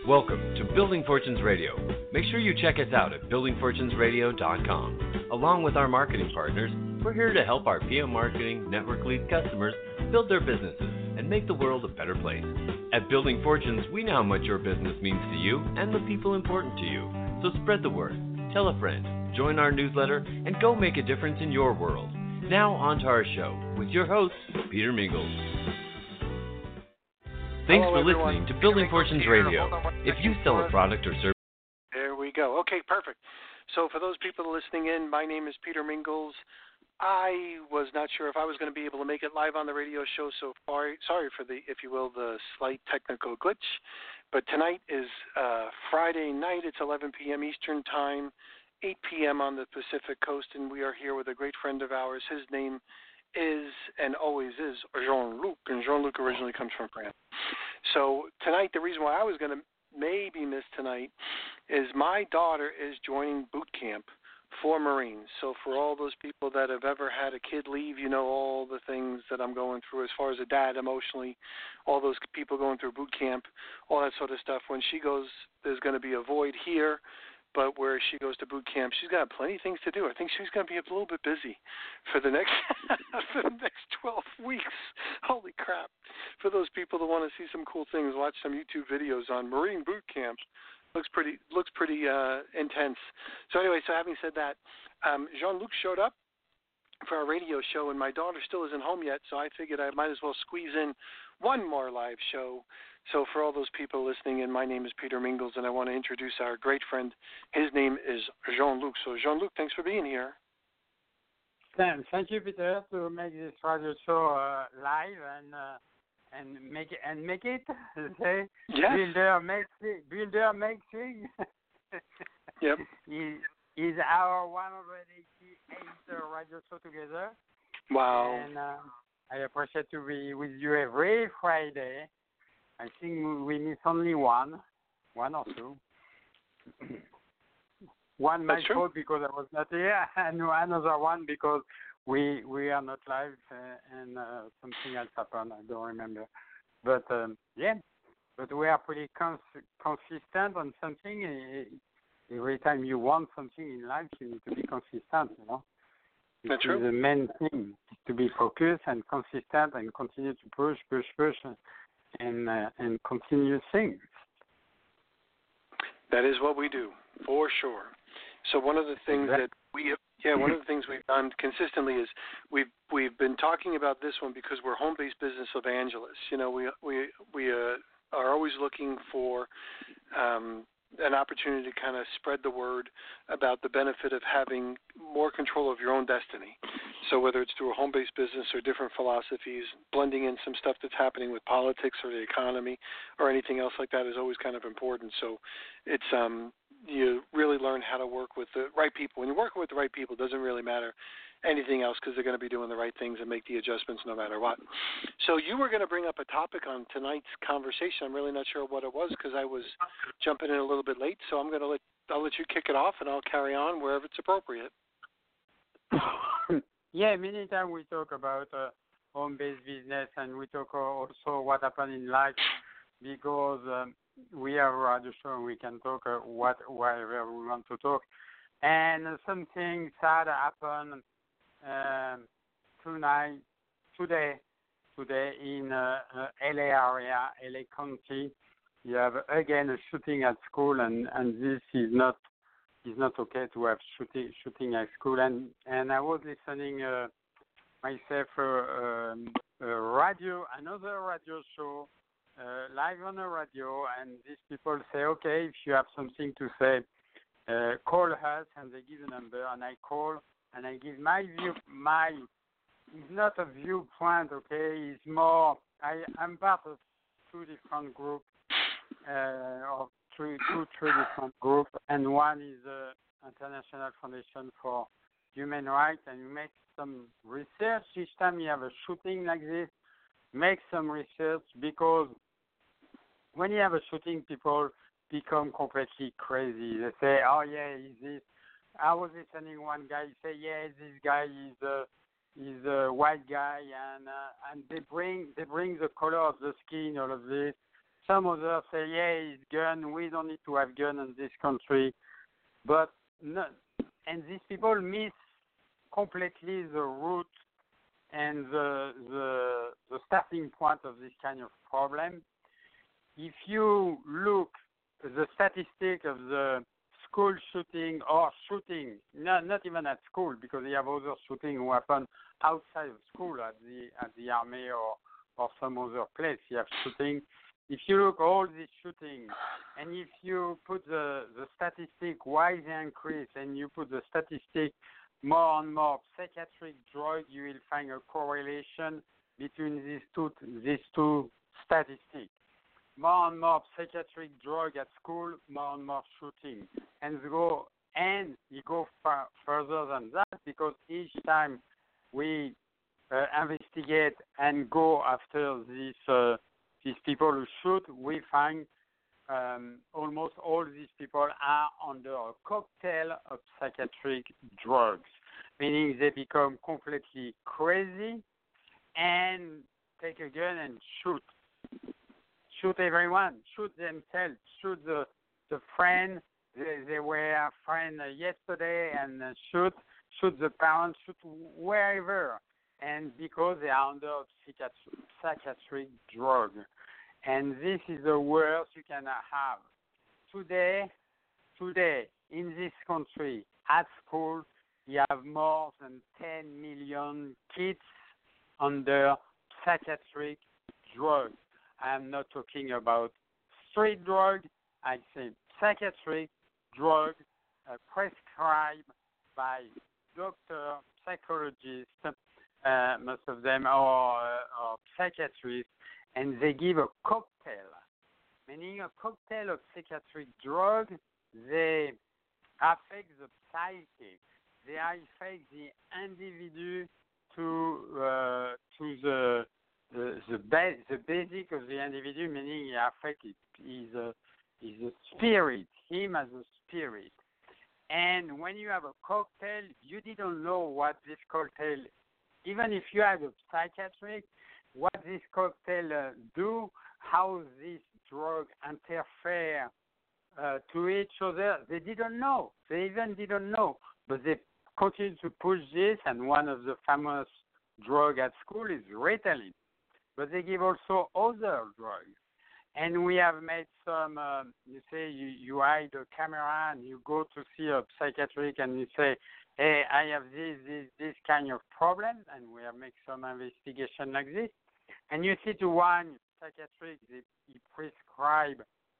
Welcome to Building Fortunes Radio. Make sure you check us out at buildingfortunesradio.com. Along with our marketing partners, we're here to help our PM Marketing Network Lead customers build their businesses and make the world a better place. At Building Fortunes, we know how much your business means to you and the people important to you. So spread the word, tell a friend, join our newsletter, and go make a difference in your world. Now on to our show with your host, Peter Mingles. Thanks for listening to Building Fortunes Radio. If you sell a product or service... There we go. Okay, perfect. So for those people listening in, my name is Peter Mingles. I was not sure if I was going to be able to make it live on the radio show, so sorry for the, if you will, the slight technical glitch. But tonight is Friday night. It's 11 p.m. Eastern Time, 8 p.m. on the Pacific Coast, and we are here with a great friend of ours. His name is and always is Jean-Luc, and Jean-Luc originally comes from France. So tonight, the reason why I was going to maybe miss tonight is my daughter is joining boot camp for Marines. So for all those people that have ever had a kid leave, you know all the things that I'm going through as far as a dad emotionally, all those people going through boot camp, all that sort of stuff. When she goes, there's going to be a void here. But where she goes to boot camp, she's got plenty of things to do. I think she's going to be a little bit busy for the next for the next 12 weeks. Holy crap. For those people that want to see some cool things, watch some YouTube videos on Marine boot camp. Looks pretty intense. So anyway, so having said that, Jean-Luc showed up for our radio show, and my daughter still isn't home yet, so I figured I might as well squeeze in one more live show. So for all those people listening in, my name is Peter Mingles, and I want to introduce our great friend. His name is Jean-Luc. So Jean-Luc, thanks for being here. Thank you, Peter, to make this radio show live and make it. Say, yes. Builder makes things. Yep. Is our 188th radio show together. Wow. And I appreciate to be with you every Friday. I think we miss only one or two. One my fault because I was not here, and another one because we are not live and something else happened. I don't remember. But but we are pretty consistent on something. Every time you want something in life, you need to be consistent. You know. That's true. The main thing is to be focused and consistent and continue to push. And continue things. That is what we do, for sure. So one of the things that one of the things we've done consistently is we've been talking about this one because we're home-based business evangelists. You know, we are always looking for an opportunity to kind of spread the word about the benefit of having more control of your own destiny. So whether it's through a home-based business or different philosophies, blending in some stuff that's happening with politics or the economy or anything else like that is always kind of important. So it's you really learn how to work with the right people. When you're working with the right people, it doesn't really matter anything else because they're going to be doing the right things and make the adjustments no matter what. So you were going to bring up a topic on tonight's conversation. I'm really not sure what it was because I was jumping in a little bit late. So I'll let you kick it off and I'll carry on wherever it's appropriate. Yeah, many times we talk about home-based business and we talk also what happened in life because we have a radio show and we can talk whatever we want to talk. And something sad happened today in LA area, LA County. You have again a shooting at school, and this is not okay to have shooting at school. And I was listening myself another radio show live on the radio, and these people say, okay, if you have something to say, call us, and they give a number, and I call, and I give my view. It's not a viewpoint, okay? It's more. I'm part of two different groups, or three different groups, and one is the International Foundation for Human Rights, and we make some research each time you have a shooting like this. Make some research because when you have a shooting, people become completely crazy. They say, "Oh yeah, is this?" I was listening one guy say, "Yeah, this guy is a white guy," and they bring the color of the skin, all of this. Some others say, yeah, it's gun. We don't need to have gun in this country. But no, and these people miss completely the root and the starting point of this kind of problem. If you look at the statistic of the school shooting or shooting, not even at school, because you have other shooting who happen outside of school at the army or some other place. You have shooting. If you look all these shooting, and if you put the statistic why they increase, and you put the statistic more and more psychiatric drug, you will find a correlation between these two statistics. More and more psychiatric drug at school, more and more shooting, and you go further than that, because each time we investigate and go after these people who shoot, we find almost all these people are under a cocktail of psychiatric drugs, meaning they become completely crazy and take a gun and shoot everyone, shoot themselves, shoot the friend they were friend yesterday, and shoot the parents, shoot wherever, and because they are under psychiatric drug. And this is the worst you can have. Today, in this country, at school, you have more than 10 million kids under psychiatric drugs. I'm not talking about street drug. I say psychiatric drug prescribed by doctors, psychologists, most of them are psychiatrists, and they give a cocktail, meaning a cocktail of psychiatric drugs. They affect the psyche. They affect the individual to the basic of the individual, meaning he affects is a spirit, him as a spirit. And when you have a cocktail, you didn't know what this cocktail, even if you have a psychiatric, what this cocktail do, how this drug interfere to each other. They didn't know. They even didn't know. But they continue to push this, and one of the famous drugs at school is Ritalin. But they give also other drugs. And we have made some, you say you hide a camera and you go to see a psychiatric and you say, hey, I have this kind of problem, and we have made some investigation like this. And you see to one psychiatric, he prescribe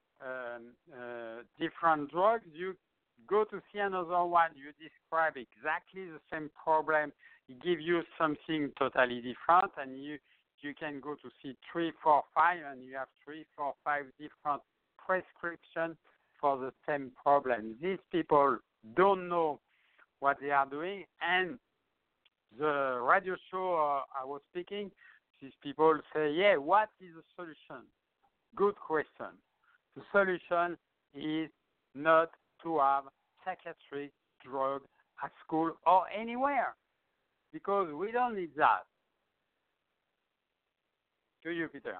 different drugs. You go to see another one, you describe exactly the same problem. He gives you something totally different, and you can go to see 3, 4, 5, and you have 3, 4, 5 different prescriptions for the same problem. These people don't know what they are doing, and the radio show I was speaking, these people say, yeah, what is the solution? Good question. The solution is not to have psychiatric drug at school or anywhere, because we don't need that. To you, Peter.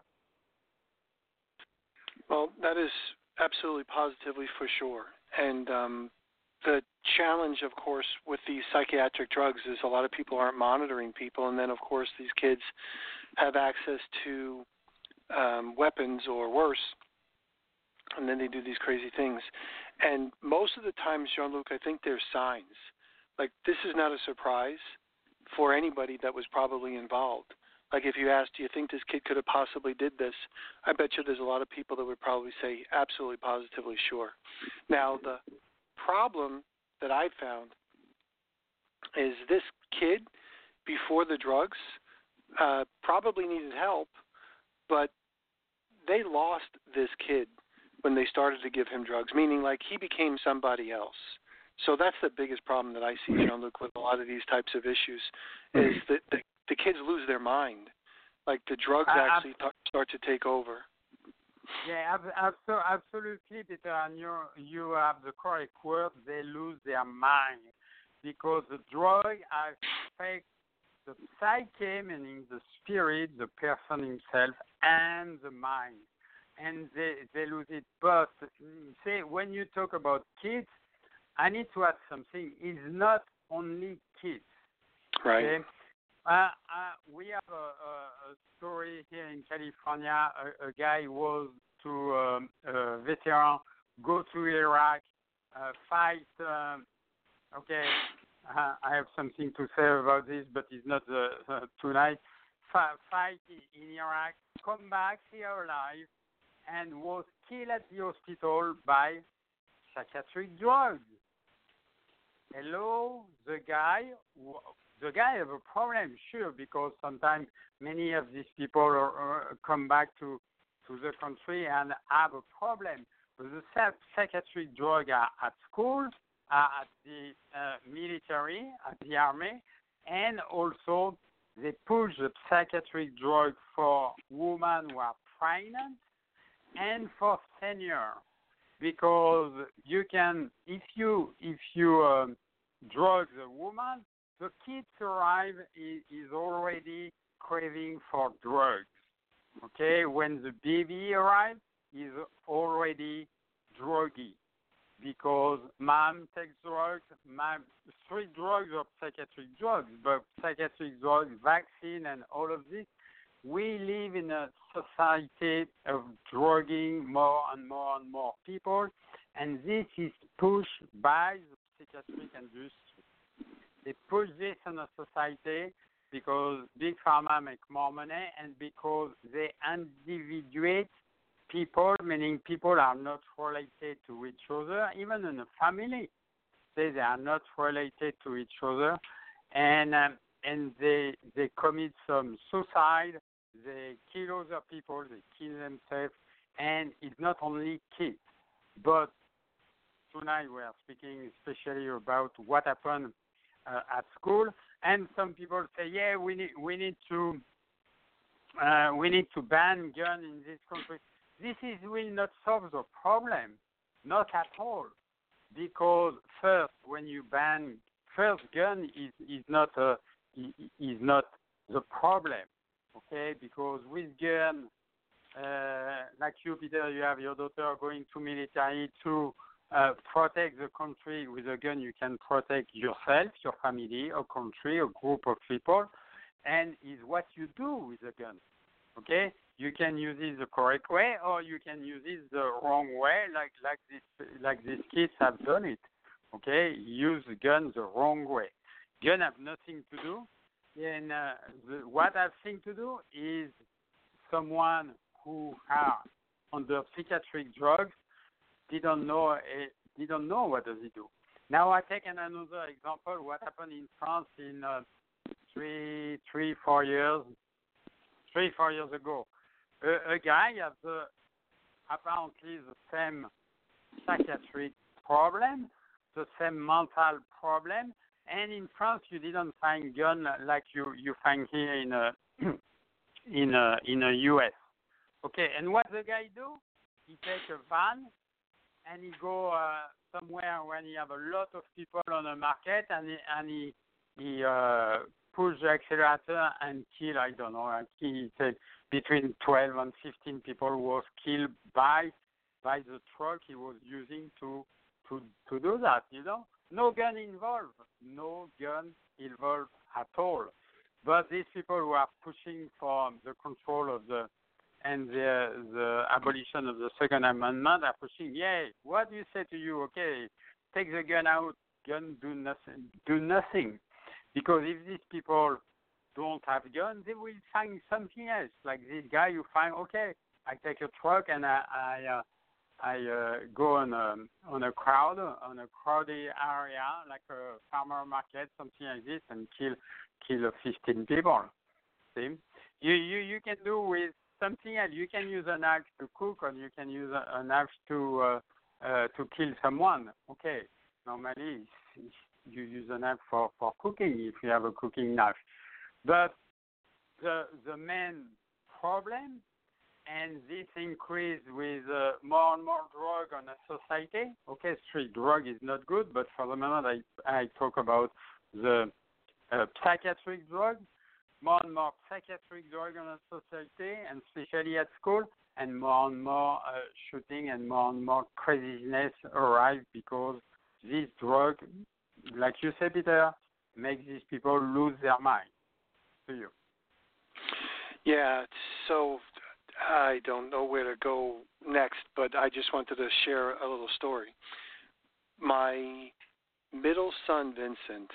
Well, that is absolutely positively for sure. And the challenge, of course, with these psychiatric drugs is a lot of people aren't monitoring people. And then, of course, these kids have access to weapons or worse. And then they do these crazy things. And most of the times, Jean-Luc, I think there's signs. Like, this is not a surprise for anybody that was probably involved. Like, if you asked, do you think this kid could have possibly did this? I bet you there's a lot of people that would probably say absolutely, positively sure. Now, the problem that I found is this kid, before the drugs, probably needed help, but they lost this kid when they started to give him drugs, meaning like he became somebody else. So that's the biggest problem that I see, Jean-Luc, with a lot of these types of issues, is that the kids lose their mind. Like the drugs actually start to take over. Yeah, absolutely, Peter. And you have the correct word. They lose their mind because the drug affects the psyche, meaning the spirit, the person himself, and the mind. and they lose it. But say when you talk about kids, I need to add something. It's not only kids. Right. Okay? We have a story here in California. A guy was to a veteran, go to Iraq, fight. Okay, I have something to say about this, but it's not tonight. Fight in Iraq, come back here alive, and was killed at the hospital by psychiatric drugs. Hello, the guy have a problem, sure, because sometimes many of these people come back to the country and have a problem. But the psychiatric drugs are at school, at the military, at the army, and also they push the psychiatric drug for women who are pregnant and for seniors, because you can, if you drug the woman, the kids arrive is already craving for drugs. Okay, when the baby arrives, is already druggy, because mom takes drugs, street drugs or psychiatric drugs, but psychiatric drugs, vaccine, and all of this. We live in a society of drugging more and more and more people, and this is pushed by the psychiatric industry. They push this in a society because big pharma make more money and because they individuate people, meaning people are not related to each other, even in a family. They are not related to each other, and they commit some suicide, they kill other people, they kill themselves, and it's not only kids. But tonight we are speaking especially about what happened at school, and some people say, yeah, we need to ban guns in this country. This will not solve the problem, not at all, because first, when you ban gun is not the problem, okay? Because with gun, like you, Peter, you have your daughter going to military to protect the country. With a gun, you can protect yourself, your family, a country, a group of people, and is what you do with a gun. Okay, you can use it the correct way, or you can use it the wrong way, like these kids have done it. Okay, use the gun the wrong way. Gun have nothing to do, and what have thing to do is someone who are under psychiatric drugs didn't know what does he do. Now I take another example. What happened in France in 3-4 years ago? A guy has apparently the same psychiatric problem, the same mental problem, and in France you didn't find gun like you find here in a US. Okay, and what the guy do? He take a van and he go somewhere when he have a lot of people on the market, and he push the accelerator and kill, I don't know, he said between 12 and 15 people was killed by the truck he was using to do that, you know. No gun involved at all. But these people who are pushing for the control of the abolition of the Second Amendment are pushing, yeah, what do you say to you? Okay, take the gun out, gun do nothing. Because if these people don't have guns, they will find something else. Like this guy, you find, okay, I take a truck and I go on a crowded area, like a farmer market, something like this, and kill 15 people. See, you can do with something else. You can use an axe to cook, or you can use an axe to kill someone. Okay, normally you use a knife for cooking if you have a cooking knife. But the main problem, and this increase with more and more drug on a society. Okay, street drug is not good, but for the moment I talk about the psychiatric drug. More and more psychiatric drug on a society, and especially at school. and more shooting and more craziness arrive because this drug, like you said, Peter, makes these people lose their mind. To you. Yeah, so I don't know where to go next, but I just wanted to share a little story. My middle son, Vincent,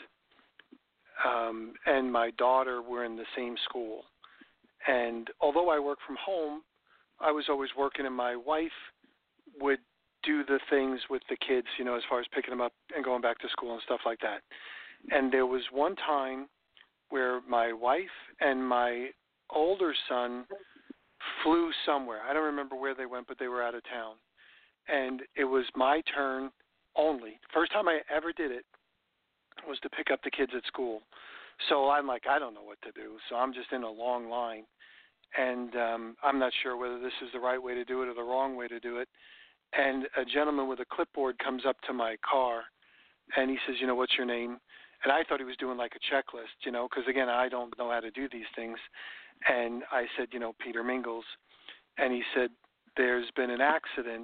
and my daughter were in the same school. And although I work from home, I was always working, and my wife would do the things with the kids, as far as picking them up and going back to school and stuff like that. And there was one time where my wife and my older son flew somewhere. I don't remember where they went, but they were out of town. And it was my turn only. First time I ever did it was to pick up the kids at school. So I'm like, I don't know what to do. So I'm just in a long line. And I'm not sure whether this is the right way to do it or the wrong way to do it. And a gentleman with a clipboard comes up to my car, and he says, what's your name? And I thought he was doing like a checklist, because, again, I don't know how to do these things. And I said, Peter Mingles. And he said, there's been an accident,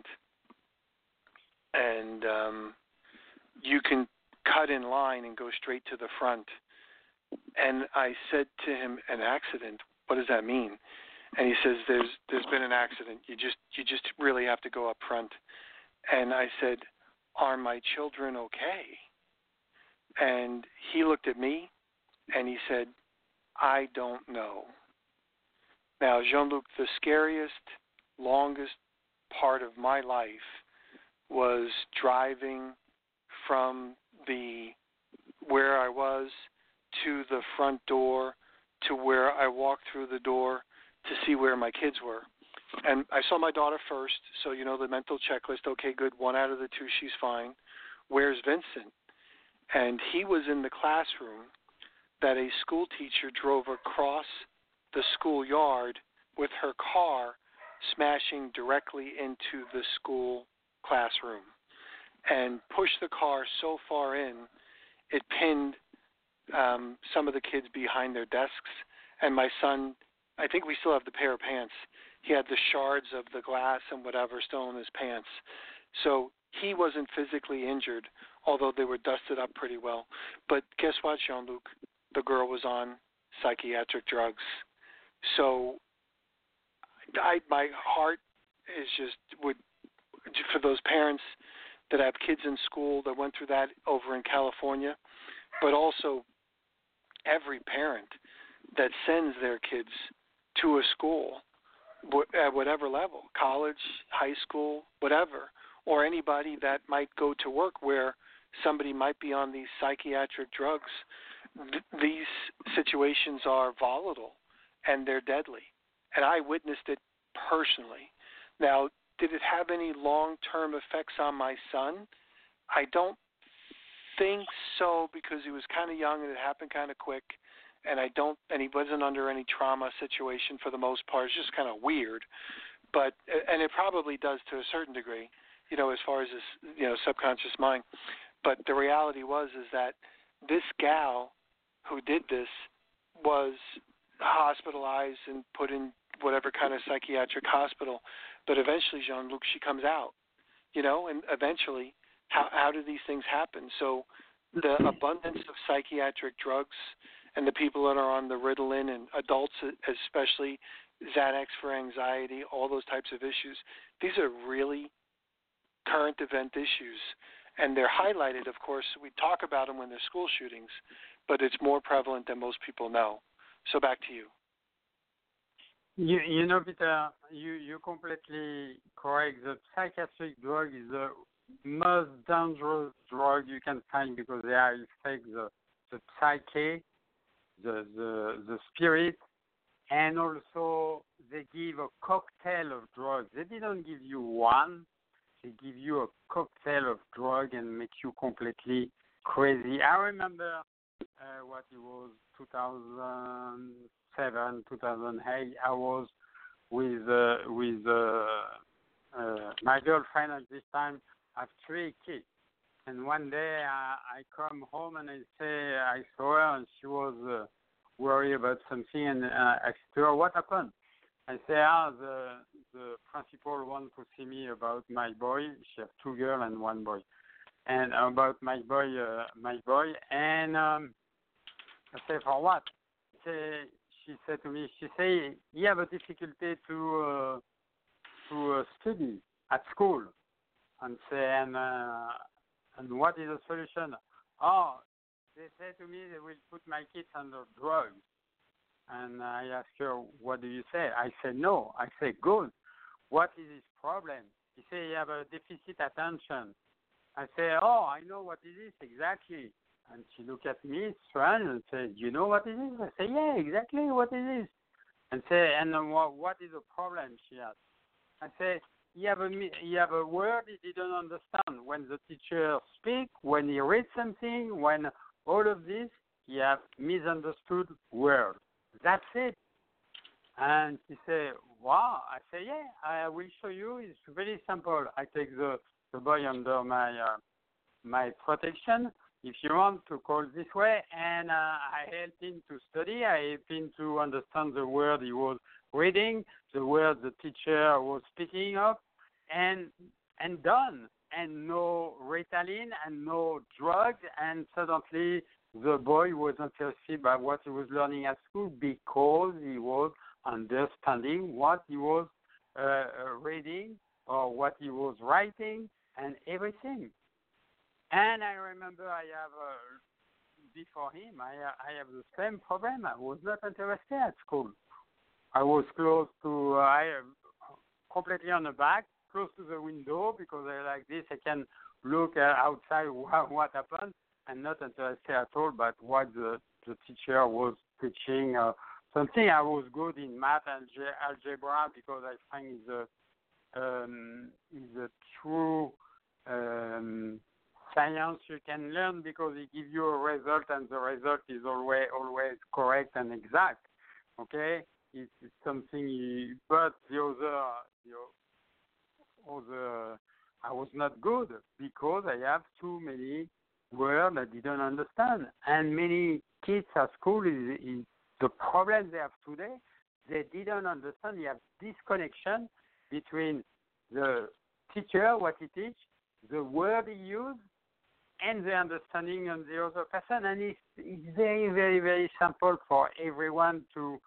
and you can cut in line and go straight to the front. And I said to him, an accident? What does that mean? And he says, there's been an accident. You just really have to go up front. And I said, are my children okay? And he looked at me and he said, I don't know. Now, Jean-Luc, the scariest, longest part of my life was driving from where I was to the front door to where I walked through the door to see where my kids were. And I saw my daughter first, so the mental checklist, okay, good, 1 out of the 2, she's fine. Where's Vincent? And he was in the classroom that a school teacher drove across the schoolyard with her car, smashing directly into the school classroom, and pushed the car so far in, it pinned some of the kids behind their desks. And my son, I think we still have the pair of pants. He had the shards of the glass and whatever still in his pants. So he wasn't physically injured, although they were dusted up pretty well. But guess what, Jean-Luc? The girl was on psychiatric drugs. So my heart is just for those parents that have kids in school that went through that over in California, but also every parent that sends their kids to a school at whatever level, college, high school, whatever, or anybody that might go to work where somebody might be on these psychiatric drugs. These situations are volatile and they're deadly. And I witnessed it personally. Now, did it have any long-term effects on my son? I don't think so, because he was kind of young and it happened kind of quick. And he wasn't under any trauma situation for the most part. It's just kind of weird. And it probably does to a certain degree, as far as his, subconscious mind. But the reality is that this gal who did this was hospitalized and put in whatever kind of psychiatric hospital. But eventually, Jean-Luc, she comes out, and eventually, how do these things happen? So the abundance of psychiatric drugs and the people that are on the Ritalin, and adults especially, Xanax for anxiety, all those types of issues, these are really current event issues. And they're highlighted, of course. We talk about them when there's school shootings, but it's more prevalent than most people know. So back to you. Peter, you're completely correct. The psychiatric drug is the most dangerous drug you can find because they affect the psyche, the spirit, and also they give a cocktail of drugs. They didn't give you one. They give you a cocktail of drug and make you completely crazy. I remember what it was, 2007, 2008. I was with my girlfriend at this time. I have 3 kids. And one day I come home and I saw her and she was worried about something, and I asked her, what happened? I say, the the principal wanted to see me about my boy. She has 2 girls and 1 boy. And about my boy, and I say, for what? She said to me, he have a difficulty to study at school, and what is the solution? Oh, they say to me they will put my kids under drugs. And I ask her, what do you say? I say, no. I say, good. What is his problem? He say, he have a deficit attention. I say, oh, I know what it is exactly. And she look at me strange and say, do you know what it is? I say, yeah, exactly what it is. And say, and what is the problem? She asks. I say, he have a word he didn't understand. When the teacher speak, when he reads something, when all of this, he have misunderstood words. That's it. And she say, wow. I say, yeah, I will show you. It's very simple. I take the boy under my protection, if you want to call this way, and I help him to study. I help him to understand the word he was reading, the word the teacher was speaking of, and done. And no Ritalin and no drugs, and suddenly the boy was interested by what he was learning at school because he was understanding what he was reading or what he was writing and everything. And I remember I have, before him, I have the same problem. I was not interested at school. I was close to, completely on the back, close to the window, because like this I can look outside what happened, and not interested at all but what the teacher was teaching. Something I was good in math and algebra, because I think is a true science you can learn, because it gives you a result, and the result is always correct and exact. Okay, it's something. But the other, I was not good because I have too many words I didn't understand, and many kids at school is the problem they have today. They didn't understand. You have disconnection between the teacher, what he teach, the word he use, and the understanding of the other person. And it's very, very, very simple for everyone to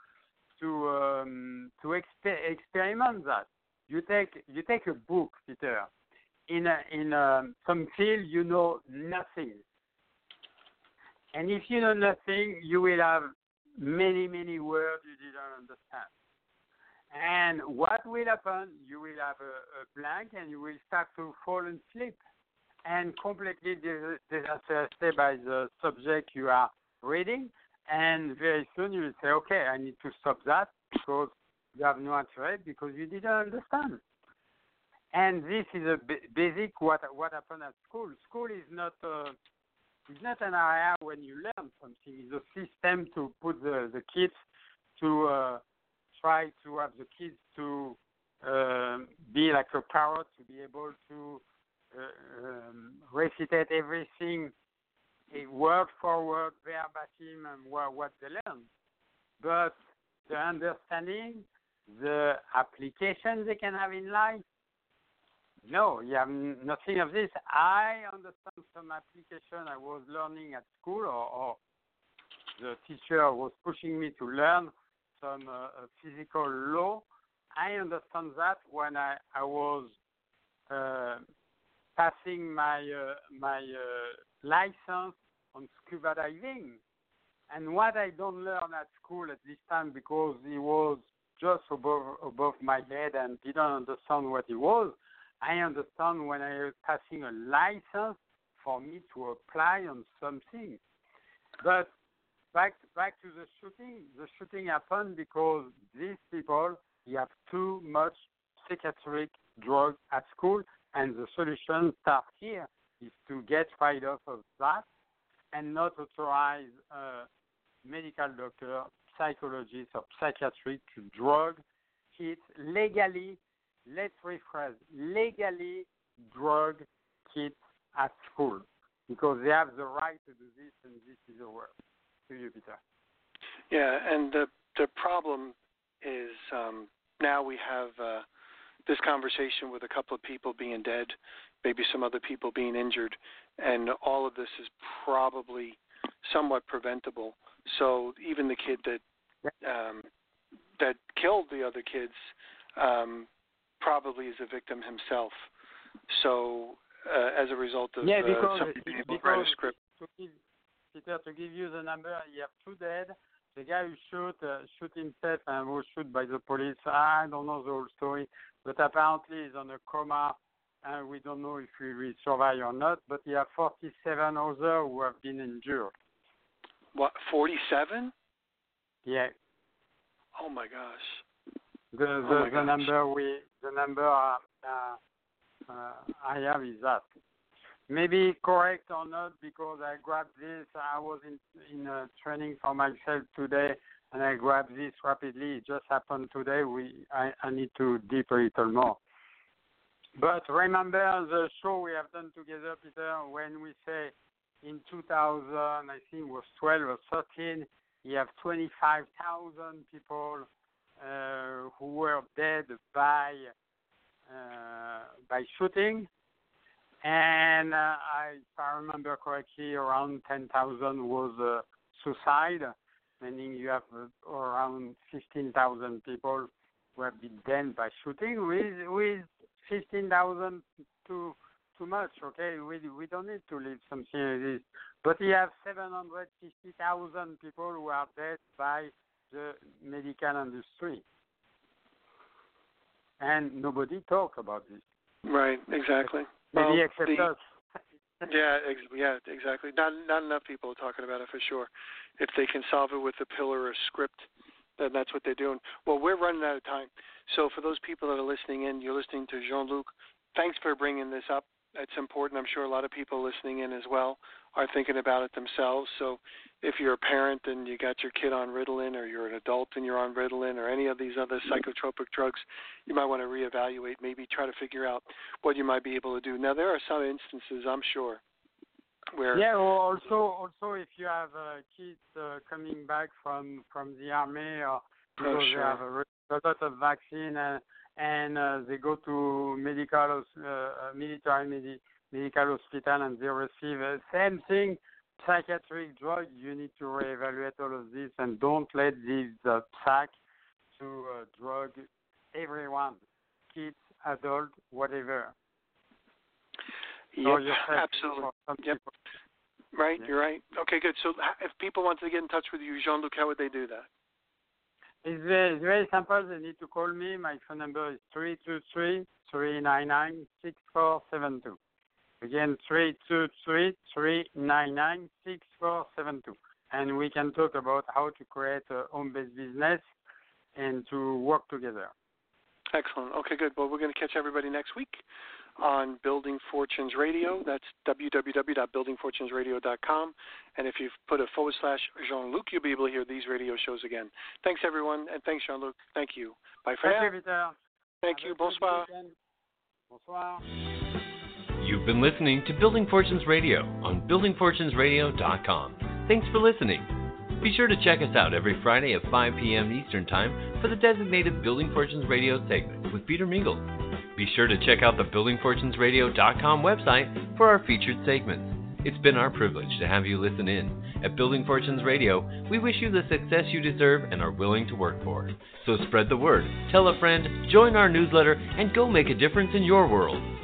experiment that. You take a book, Peter. In some field, you know nothing. And if you know nothing, you will have many, many words you didn't understand. And what will happen? You will have a blank, and you will start to fall asleep and completely disinterested by the subject you are reading. And very soon you will say, okay, I need to stop that, because you have no interest, because you didn't understand. And this is a basic what happened at school. School is not an area when you learn something. It's a system to put the kids to try to have the kids to be like a parrot, to be able to recitate everything word for word, verbatim, and what they learn. But the understanding, the application they can have in life, no, you have nothing of this. I understand some application I was learning at school, or the teacher was pushing me to learn some physical law. I understand that when I was passing my license on scuba diving. And what I don't learn at school at this time, because it was just above my head and didn't understand what it was, I understand when I was passing a license for me to apply on something. But back to the shooting. The shooting happened because these people, you have too much psychiatric drugs at school, and the solution starts here, is to get rid of that and not authorize medical doctor, psychologist, or psychiatrist to drug kids legally. Let's rephrase, legally drug kids at school, because they have the right to do this, and this is the word. To you, Peter. Yeah, and the problem is now we have this conversation with a couple of people being dead, maybe some other people being injured, and all of this is probably somewhat preventable. So even the kid that killed the other kids probably is a victim himself. So as a result of somebody being able to write a script. To give you the number, you have 2 dead. The guy who shoot himself and was shot by the police, I don't know the whole story, but apparently he's on a coma, and we don't know if he will survive or not, but you have 47 others who have been injured. What, 47? Yeah. Oh my gosh. The number I have is that. Maybe correct or not, because I grabbed this. I was in training for myself today, and I grabbed this rapidly. It just happened today. I need to deep a little more. But remember the show we have done together, Peter, when we say in 2000, I think it was 12 or 13, you have 25,000 people who were dead by shooting. And if I remember correctly, around 10,000 was suicide, meaning you have around 15,000 people who have been dead by shooting. With 15,000 too much, okay? We don't need to leave something like this. But you have 750,000 people who are dead by the medical industry. And nobody talks about this. Right, exactly. Maybe except us. Yeah, exactly. Not enough people are talking about it for sure. If they can solve it with a pillar or a script, then that's what they're doing. Well, we're running out of time. So for those people that are listening in, you're listening to Jean-Luc. Thanks for bringing this up. It's important. I'm sure a lot of people listening in as well are thinking about it themselves. So if you're a parent and you got your kid on Ritalin, or you're an adult and you're on Ritalin, or any of these other psychotropic drugs, you might want to reevaluate, maybe try to figure out what you might be able to do. Now, there are some instances, I'm sure, where... Yeah, or also if you have kids coming back from the army, or because they have a lot of vaccine, and they go to military medical hospital, and they receive the same thing, psychiatric drug. You need to reevaluate all of this, and don't let this psych to drug everyone, kids, adults, whatever. Yep, absolutely. Yep. Right, yeah. You're right. Okay, good. So if people want to get in touch with you, Jean-Luc, how would they do that? It's very simple. They need to call me. My phone number is 323-399-6472. Again, 323-399-6472. And we can talk about how to create a home-based business and to work together. Excellent. Okay, good. Well, we're going to catch everybody next week on Building Fortunes Radio. That's www.buildingfortunesradio.com. And if you put a / Jean-Luc, you'll be able to hear these radio shows again. Thanks, everyone, and thanks, Jean-Luc. Thank you. Bye for now. Thank you, Peter. Thank you. Bonsoir. Bonsoir. You've been listening to Building Fortunes Radio on buildingfortunesradio.com. Thanks for listening. Be sure to check us out every Friday at 5 p.m. Eastern Time for the designated Building Fortunes Radio segment with Peter Mingles. Be sure to check out the buildingfortunesradio.com website for our featured segments. It's been our privilege to have you listen in. At Building Fortunes Radio, we wish you the success you deserve and are willing to work for. So spread the word, tell a friend, join our newsletter, and go make a difference in your world.